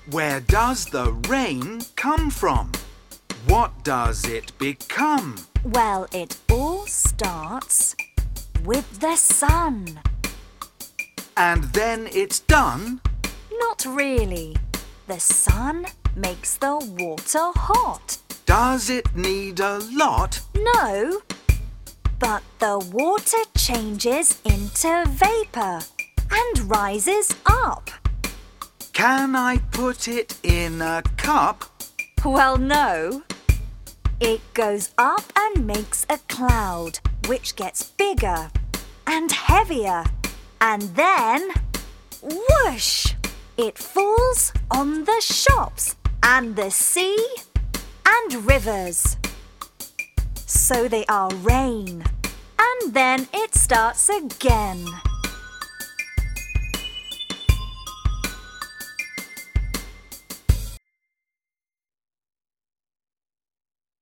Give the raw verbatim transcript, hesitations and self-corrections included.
Where does the rain come from? What does it become? Well, it all starts with the sun. And then it's done? Not really. The sun makes the water hot. Does it need a lot? No, but the water changes into vapour and rises up. Can I put it in a cup? Well, no. It goes up and makes a cloud, which gets bigger and heavier. And then, whoosh! It falls on the shops and the sea and rivers. So they are rain. And then it starts again.